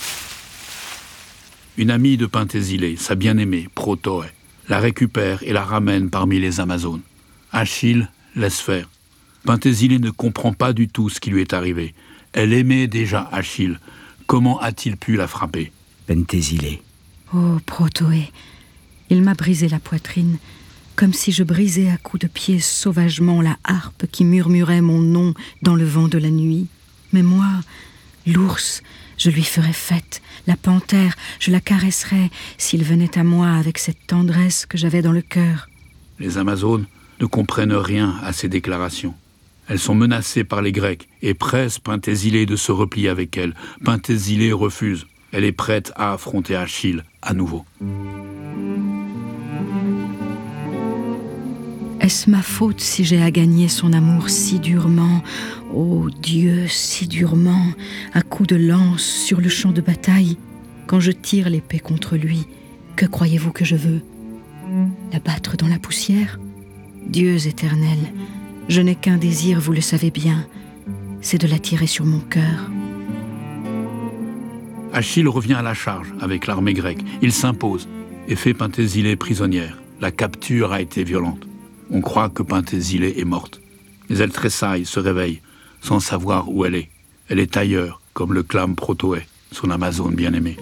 S2: Une amie de Pentésilée, sa bien-aimée, Protoé, la récupère et la ramène parmi les Amazones. Achille laisse faire. Pentésilée ne comprend pas du tout ce qui lui est arrivé. Elle aimait déjà Achille. Comment a-t-il pu la frapper?
S7: Pentésilée.
S8: Oh, Protoé, il m'a brisé la poitrine, comme si je brisais à coups de pied sauvagement la harpe qui murmurait mon nom dans le vent de la nuit. Mais moi, l'ours, je lui ferais fête, la panthère, je la caresserais s'il venait à moi avec cette tendresse que j'avais dans le cœur.
S2: Les Amazones ne comprennent rien à ces déclarations. Elles sont menacées par les Grecs et pressent Pentésilée de se replier avec elles. Pentésilée refuse. Elle est prête à affronter Achille à nouveau.
S8: Est-ce ma faute si j'ai à gagner son amour si durement, ô Dieu, si durement, à coups de lance sur le champ de bataille, quand je tire l'épée contre lui, que croyez-vous que je veux? La battre dans la poussière? Dieux éternels, je n'ai qu'un désir, vous le savez bien, c'est de la tirer sur mon cœur.
S2: Achille revient à la charge avec l'armée grecque. Il s'impose et fait Pentésilée prisonnière. La capture a été violente. On croit que Pentésilée est morte. Mais elle tressaille, se réveille, sans savoir où elle est. Elle est ailleurs, comme le clame Protoé, son Amazone bien-aimée.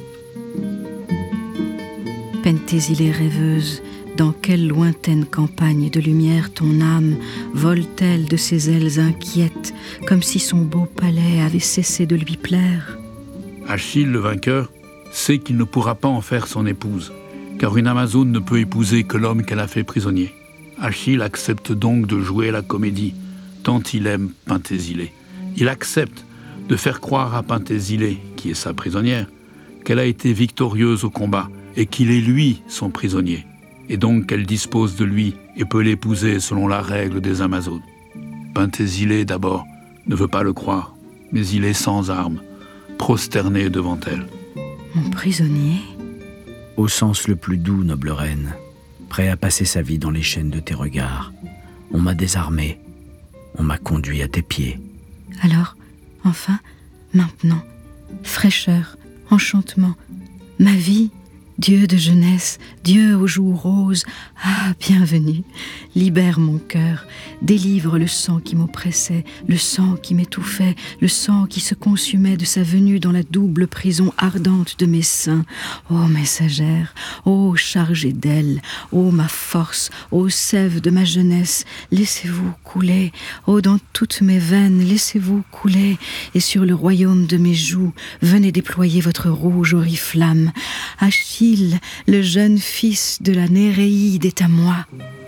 S8: Pentésilée rêveuse, dans quelle lointaine campagne de lumière ton âme vole-t-elle de ses ailes inquiètes, comme si son beau palais avait cessé de lui plaire?
S2: Achille, le vainqueur, sait qu'il ne pourra pas en faire son épouse, car une Amazone ne peut épouser que l'homme qu'elle a fait prisonnier. Achille accepte donc de jouer la comédie, tant il aime Pentésilée. Il accepte de faire croire à Pentésilée, qui est sa prisonnière, qu'elle a été victorieuse au combat et qu'il est lui son prisonnier, et donc qu'elle dispose de lui et peut l'épouser selon la règle des Amazones. Pentésilée, d'abord, ne veut pas le croire, mais il est sans armes, prosterné devant elle.
S8: Mon prisonnier?
S7: Au sens le plus doux, noble reine, prêt à passer sa vie dans les chaînes de tes regards. On m'a désarmé, on m'a conduit à tes pieds.
S8: Alors, enfin, maintenant, fraîcheur, enchantement, ma vie, Dieu de jeunesse, Dieu aux joues roses, ah, bienvenue, libère mon cœur, délivre le sang qui m'oppressait, le sang qui m'étouffait, le sang qui se consumait de sa venue dans la double prison ardente de mes seins. Ô messagère, ô chargée d'ailes, ô ma force, ô sève de ma jeunesse, laissez-vous couler, ô dans toutes mes veines, laissez-vous couler, et sur le royaume de mes joues, venez déployer votre rouge oriflamme. Achille, le jeune fils de la Néréide est à moi.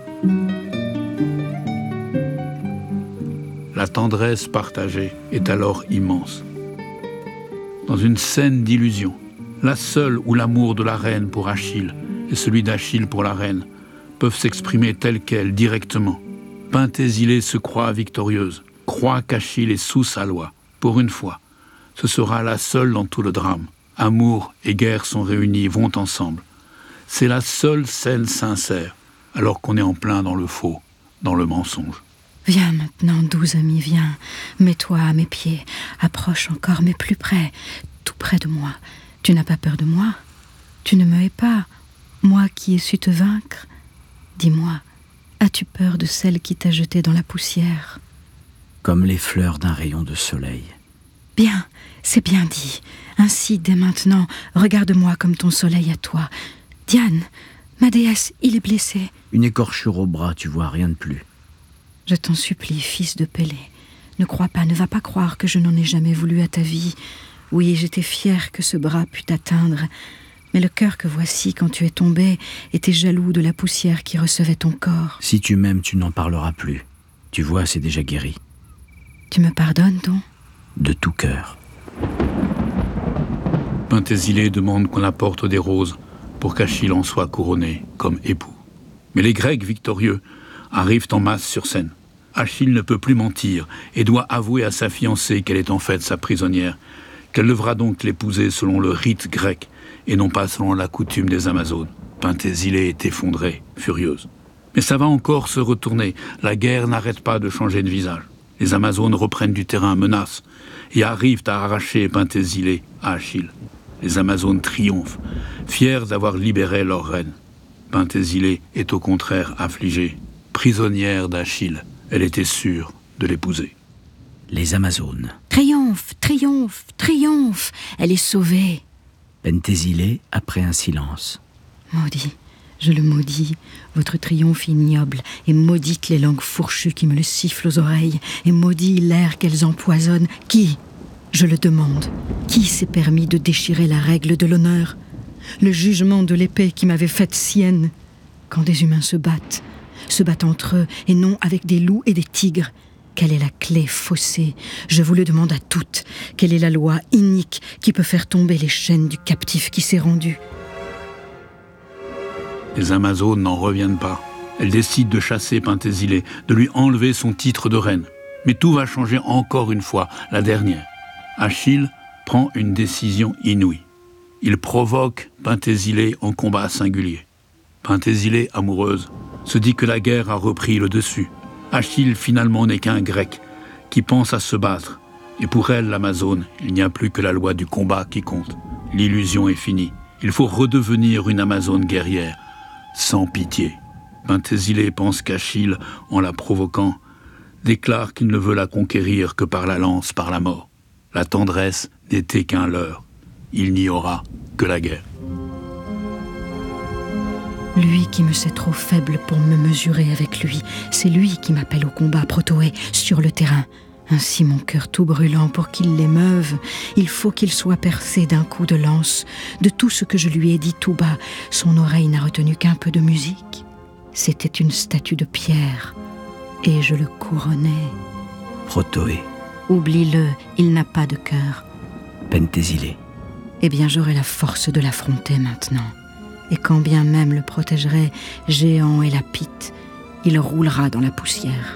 S2: La tendresse partagée est alors immense. Dans une scène d'illusion, la seule où l'amour de la reine pour Achille et celui d'Achille pour la reine peuvent s'exprimer tels quels, directement. Pentésilée se croit victorieuse, croit qu'Achille est sous sa loi. Pour une fois, ce sera la seule dans tout le drame. Amour et guerre sont réunis, vont ensemble. C'est la seule scène sincère, alors qu'on est en plein dans le faux, dans le mensonge.
S8: Viens maintenant, doux ami, viens. Mets-toi à mes pieds. Approche encore, mais plus près, tout près de moi. Tu n'as pas peur de moi? Tu ne me hais pas, moi qui ai su te vaincre? Dis-moi, as-tu peur de celle qui t'a jeté dans la poussière?
S7: Comme les fleurs d'un rayon de soleil.
S8: Bien, c'est bien dit. Ainsi, dès maintenant, regarde-moi comme ton soleil à toi. Diane, ma déesse, il est blessé.
S7: Une écorchure au bras, tu vois, rien de plus.
S8: Je t'en supplie, fils de Pélée, Ne crois pas, ne va pas croire que je n'en ai jamais voulu à ta vie. Oui, j'étais fière que ce bras pût t'atteindre. Mais le cœur que voici, quand tu es tombé, était jaloux de la poussière qui recevait ton corps.
S7: Si tu m'aimes, tu n'en parleras plus. Tu vois, c'est déjà guéri.
S8: Tu me pardonnes, donc ?
S7: De tout cœur.
S2: Pentésilée demande qu'on apporte des roses pour qu'Achille en soit couronné comme époux. Mais les Grecs victorieux arrivent en masse sur scène. Achille ne peut plus mentir et doit avouer à sa fiancée qu'elle est en fait sa prisonnière, qu'elle devra donc l'épouser selon le rite grec et non pas selon la coutume des Amazones. Pentésilée est effondrée, furieuse. Mais ça va encore se retourner, la guerre n'arrête pas de changer de visage. Les Amazones reprennent du terrain, menacent, et arrivent à arracher Pentésilée à Achille. Les Amazones triomphent, fiers d'avoir libéré leur reine. Pentésilée est au contraire affligée, prisonnière d'Achille. Elle était sûre de l'épouser.
S7: Les Amazones.
S8: Triomphe, triomphe, triomphe. Elle est sauvée.
S7: Pentésilée, après un silence.
S8: Maudit, je le maudis, votre triomphe ignoble, et maudite les langues fourchues qui me le sifflent aux oreilles, et maudit l'air qu'elles empoisonnent. Qui, je le demande, qui s'est permis de déchirer la règle de l'honneur, le jugement de l'épée qui m'avait faite sienne? Quand des humains se battent, se battent entre eux, et non avec des loups et des tigres, quelle est la clé faussée? Je vous le demande à toutes. Quelle est la loi inique qui peut faire tomber les chaînes du captif qui s'est rendu?
S2: Les Amazones n'en reviennent pas. Elles décident de chasser Pentésilée, de lui enlever son titre de reine. Mais tout va changer encore une fois, la dernière. Achille prend une décision inouïe. Il provoque Pentésilée en combat singulier. Pentésilée, amoureuse, se dit que la guerre a repris le dessus. Achille, finalement, n'est qu'un Grec qui pense à se battre. Et pour elle, l'Amazone, il n'y a plus que la loi du combat qui compte. L'illusion est finie. Il faut redevenir une Amazone guerrière, sans pitié. Pentésilée pense qu'Achille, en la provoquant, déclare qu'il ne veut la conquérir que par la lance, par la mort. La tendresse n'était qu'un leurre. Il n'y aura que la guerre.
S8: Lui qui me sait trop faible pour me mesurer avec lui, c'est lui qui m'appelle au combat, Protoé, sur le terrain. Ainsi mon cœur tout brûlant, pour qu'il l'émeuve, il faut qu'il soit percé d'un coup de lance. De tout ce que je lui ai dit tout bas, son oreille n'a retenu qu'un peu de musique. C'était une statue de pierre, et je le couronnais.
S7: Protoé.
S8: Oublie-le, il n'a pas de cœur.
S7: Pentésilée.
S8: Eh bien, j'aurai la force de l'affronter maintenant. Et quand bien même le protégerait, géant et lapite, il roulera dans la poussière.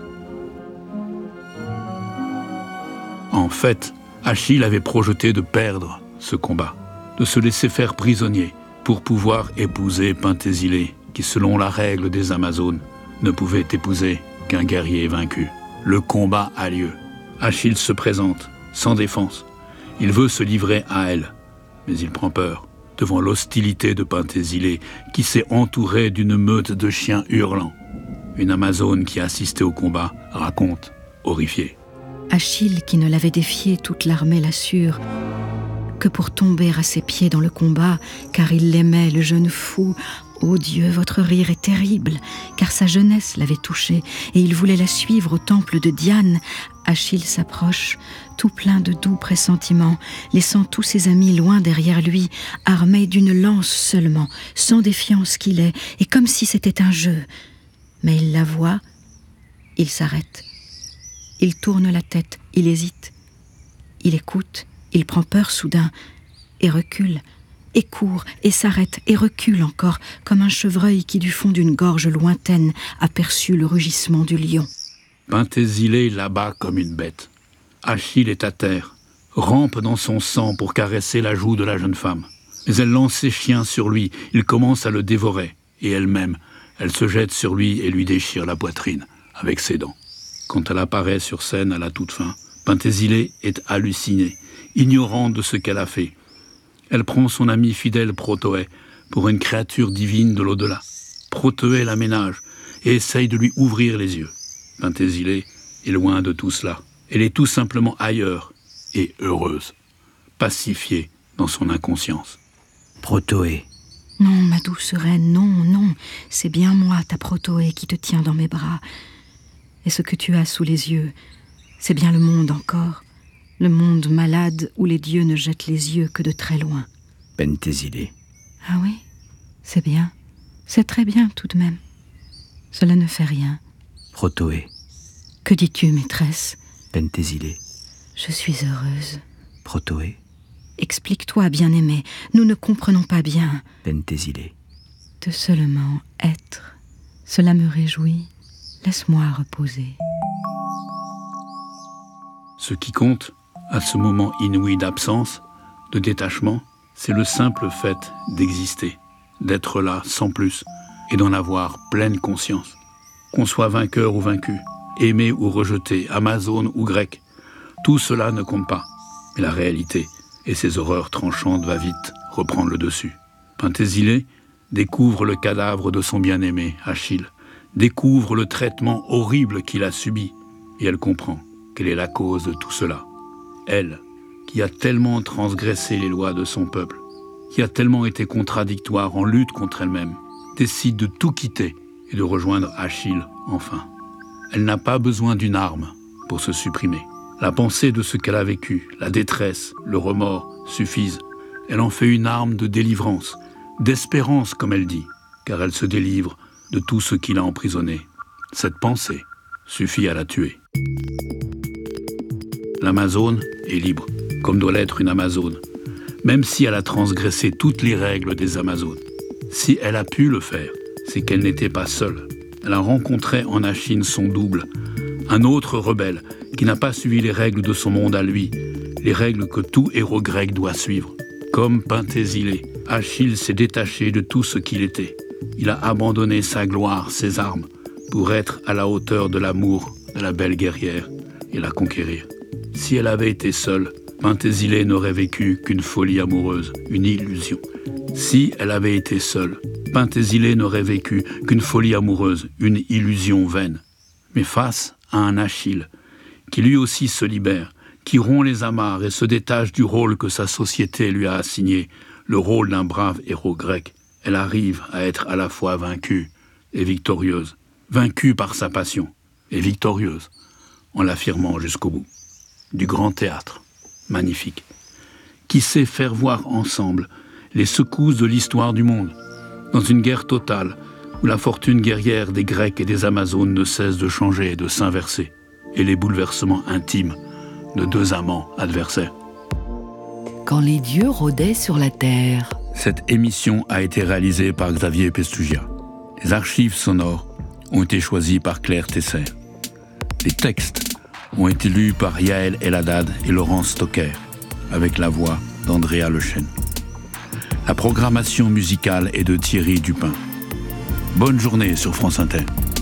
S2: En fait, Achille avait projeté de perdre ce combat, de se laisser faire prisonnier pour pouvoir épouser Pentésilée, qui, selon la règle des Amazones, ne pouvait épouser qu'un guerrier vaincu. Le combat a lieu. Achille se présente, sans défense. Il veut se livrer à elle, mais il prend peur devant l'hostilité de Pentésilée, qui s'est entourée d'une meute de chiens hurlants. Une Amazone qui assistait au combat raconte, horrifiée.
S8: Achille, qui ne l'avait défié, toute l'armée l'assure, que pour tomber à ses pieds dans le combat, car il l'aimait, le jeune fou. Ô Dieu, votre rire est terrible, car sa jeunesse l'avait touché, et il voulait la suivre au temple de Diane. Achille s'approche, tout plein de doux pressentiments, laissant tous ses amis loin derrière lui, armé d'une lance seulement, sans défiance qu'il est, et comme si c'était un jeu. Mais il la voit, il s'arrête. Il tourne la tête, il hésite. Il écoute, il prend peur soudain, et recule, et court, et s'arrête, et recule encore, comme un chevreuil qui, du fond d'une gorge lointaine, aperçut le rugissement du lion.
S2: Pentésilée l'abat comme une bête. Achille est à terre, rampe dans son sang pour caresser la joue de la jeune femme. Mais elle lance ses chiens sur lui, il commence à le dévorer, et elle-même, elle se jette sur lui et lui déchire la poitrine, avec ses dents. Quand elle apparaît sur scène à la toute fin, Pentésilée est hallucinée, ignorante de ce qu'elle a fait. Elle prend son ami fidèle Protoé pour une créature divine de l'au-delà. Protoé la ménage et essaye de lui ouvrir les yeux. Pentésilée est loin de tout cela. Elle est tout simplement ailleurs et heureuse, pacifiée dans son inconscience.
S7: Protoé.
S8: Non, ma douce reine, non, non, c'est bien moi, ta Protoé, qui te tient dans mes bras. Et ce que tu as sous les yeux, C'est bien le monde encore. Le monde malade où les dieux ne jettent les yeux que de très loin.
S7: Pentésilée.
S8: Ah oui, c'est bien. C'est très bien tout de même. Cela ne fait rien.
S7: Protoé.
S8: Que dis-tu, maîtresse?
S7: Pentésilée.
S8: Je suis heureuse.
S7: Protoé.
S8: Explique-toi, bien-aimé. Nous ne comprenons pas bien.
S7: Pentésilée.
S8: De seulement être. Cela me réjouit. Laisse-moi reposer.
S2: Ce qui compte, à ce moment inouï d'absence, de détachement, c'est le simple fait d'exister, d'être là sans plus, et d'en avoir pleine conscience. Qu'on soit vainqueur ou vaincu, aimé ou rejeté, amazone ou grec, tout cela ne compte pas. Mais la réalité et ses horreurs tranchantes va vite reprendre le dessus. Pentésilée découvre le cadavre de son bien-aimé, Achille, découvre le traitement horrible qu'il a subi, et elle comprend quelle est la cause de tout cela. Elle, qui a tellement transgressé les lois de son peuple, qui a tellement été contradictoire en lutte contre elle-même, décide de tout quitter et de rejoindre Achille enfin. Elle n'a pas besoin d'une arme pour se supprimer. La pensée de ce qu'elle a vécu, la détresse, le remords suffisent. Elle en fait une arme de délivrance, d'espérance comme elle dit, car elle se délivre de tout ce qui l'a emprisonnée. Cette pensée suffit à la tuer. L'Amazone est libre, comme doit l'être une Amazone, même si elle a transgressé toutes les règles des Amazones. Si elle a pu le faire, c'est qu'elle n'était pas seule. Elle a rencontré en Achille son double, un autre rebelle qui n'a pas suivi les règles de son monde à lui, les règles que tout héros grec doit suivre. Comme Pentésilée, Achille s'est détaché de tout ce qu'il était. Il a abandonné sa gloire, ses armes, pour être à la hauteur de l'amour de la belle guerrière et la conquérir. Si elle avait été seule, Pentésilée n'aurait vécu qu'une folie amoureuse, une illusion. Si elle avait été seule, Pentésilée n'aurait vécu qu'une folie amoureuse, une illusion vaine. Mais face à un Achille, qui lui aussi se libère, qui rompt les amarres et se détache du rôle que sa société lui a assigné, le rôle d'un brave héros grec, elle arrive à être à la fois vaincue et victorieuse, vaincue par sa passion et victorieuse, en l'affirmant jusqu'au bout. Du grand théâtre, magnifique, qui sait faire voir ensemble les secousses de l'histoire du monde, dans une guerre totale où la fortune guerrière des Grecs et des Amazones ne cesse de changer et de s'inverser, et les bouleversements intimes de deux amants adversaires.
S1: Quand les dieux rôdaient sur la terre.
S2: Cette émission a été réalisée par Xavier Pestugia. Les archives sonores ont été choisies par Claire Tesser. Les textes ont été lus par Yael Eladad et Laurence Stocker, avec la voix d'Andrea Lechêne. La programmation musicale est de Thierry Dupin. Bonne journée sur France Inter.